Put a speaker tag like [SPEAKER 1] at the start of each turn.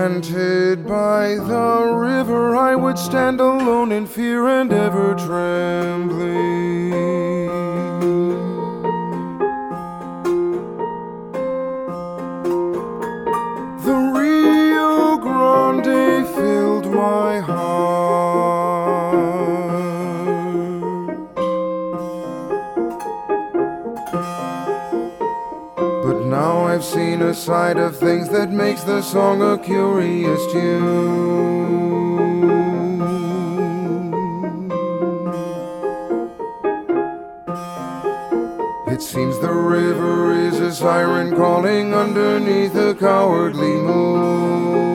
[SPEAKER 1] Enchanted by the river, I would stand alone in fear and ever trembling. The Rio Grande filled my heart, but now I've seen a side of things that makes the song a curious tune. It seems the river is a siren calling underneath a cowardly moon.